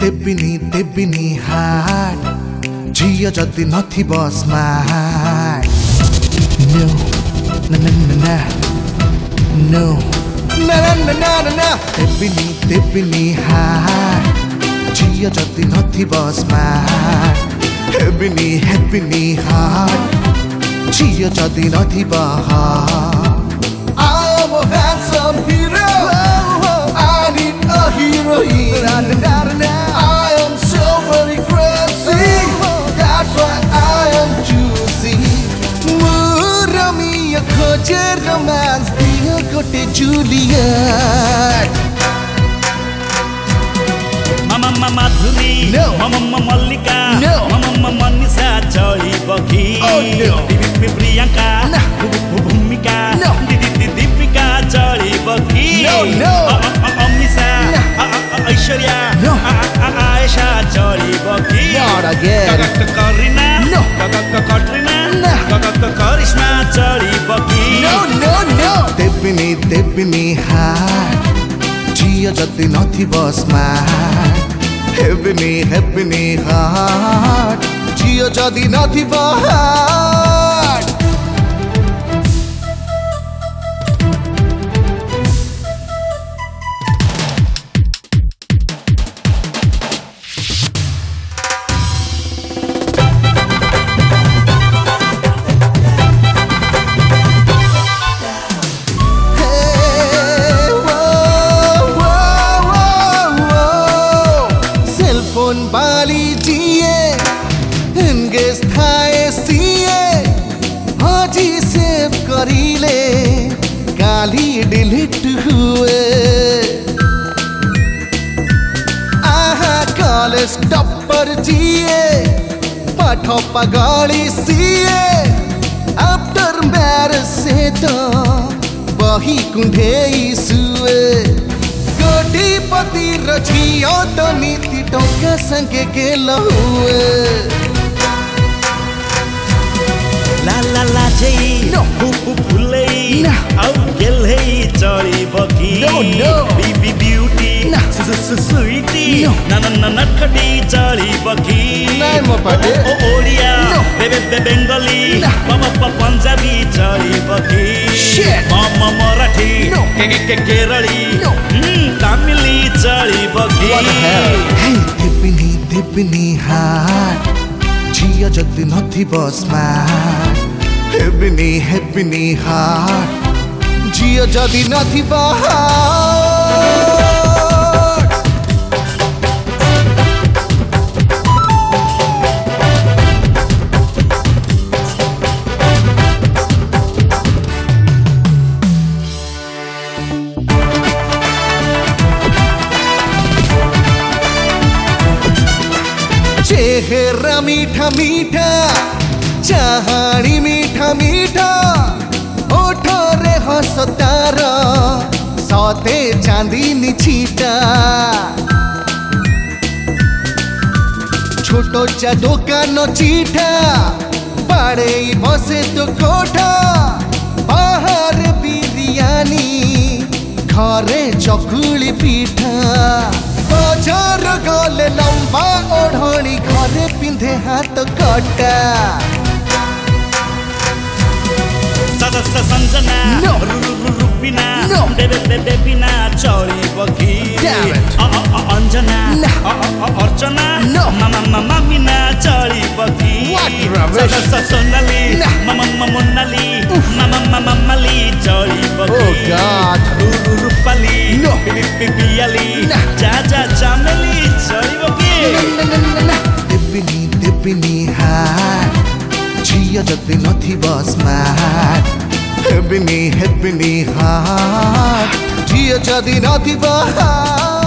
देबिनी हाट झियो जति नथिब smart no ना ना ना नो ना ना ना ना ना देबिनी हाट झियो जति नथिब स्मार्ट हेबिनी हाट झियो जति नथिब I am a handsome hero. I need a heroine. I am so very crazy. That's why I am choosing. Murami a khoje romance diya kote Juliet. Mama Madhuri, No. Mama Mallika, No. Mama Manisa Choli Baki. Oh no. Priyanka, No. Bhumika, No. Deepika Choli Baki. No, no. Amisa, No. Aishwarya, No. Aisha Choli Baki. Not again. Karina, No. Katrina, No. Karishma Choli Baki. No, no, no. Debbini heart झियो जति नथिब smart हेबिनी हाट झियो जति नथिब हाट बाली जिए इनगेस थाए सिए हाजी save करीले गाली delete हुए आहा college topper जिए पाठो पगाड़ी सिए आफ्टर मैरिज से तो वही कुंढे सुए कोटिपति रझियो तो नीति टोका संगे गेल हुए La la la jai, No. Pulei, No. Au gelhei chori baki. No, no. Baby beauty, No. sweetie, No. na nakhati chori baki. नहीं म पाटे Odia, No. Bengali, No. Mama Punjabi chori baki. Shit. Mama Marathi, No. Kerali, No. Tamili chori baki. What the hell? Hey, Debbini heart झियो जति नथिब smart हेबिनी हाट झियो जति नथिब हाट चेहरा मीठा मीठा चाहानी मीठा मीठा ओठो रे हसतार सते चांदीनी छीटा छोटो चा दोकान चिठा पाड़े बसे तो कोठा बाहर बिरियानी घरे चकुली पीठा बजार गले लंबा ओढ़नी घरे पिंधे हाथ कटा Sanjana No. Rupina No. Bebina chori baki. Damn it. Anjana No. Archana No. Mama Mina chori baki. What rubbish. Sonali No. Mama Monali Mama Mali chori baki. Oh God. Rupali No. Pipiyali No. Jaja Chameli chori baki. देबिनी हाट झियो जति नथिब smart हेबिनी हाट झियो जति नथिब हाट